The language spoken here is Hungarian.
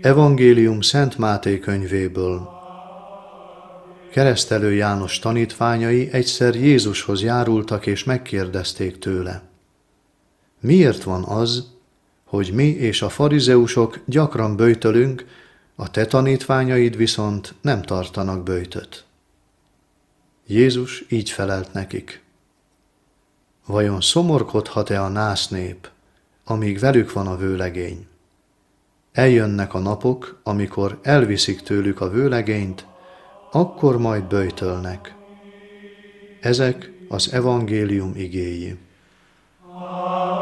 Evangélium Szent Máté könyvéből. Keresztelő János tanítványai egyszer Jézushoz járultak és megkérdezték tőle: miért van az, hogy mi és a farizeusok gyakran böjtölünk, a te tanítványaid viszont nem tartanak böjtöt? Jézus így felelt nekik: vajon szomorkodhat-e a násznép, amíg velük van a vőlegény? Eljönnek a napok, amikor elviszik tőlük a vőlegényt, akkor majd böjtölnek. Ezek az evangélium igéi.